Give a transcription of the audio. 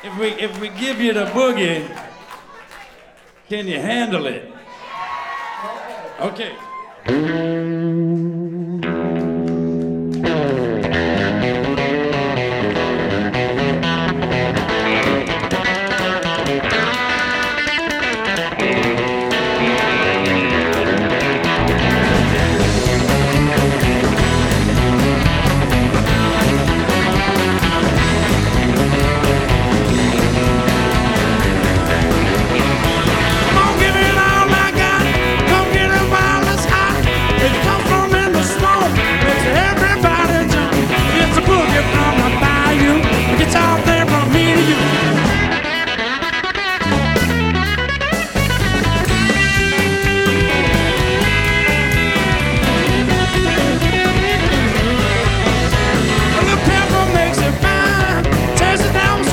if we give you the boogie, can you handle it? Okay.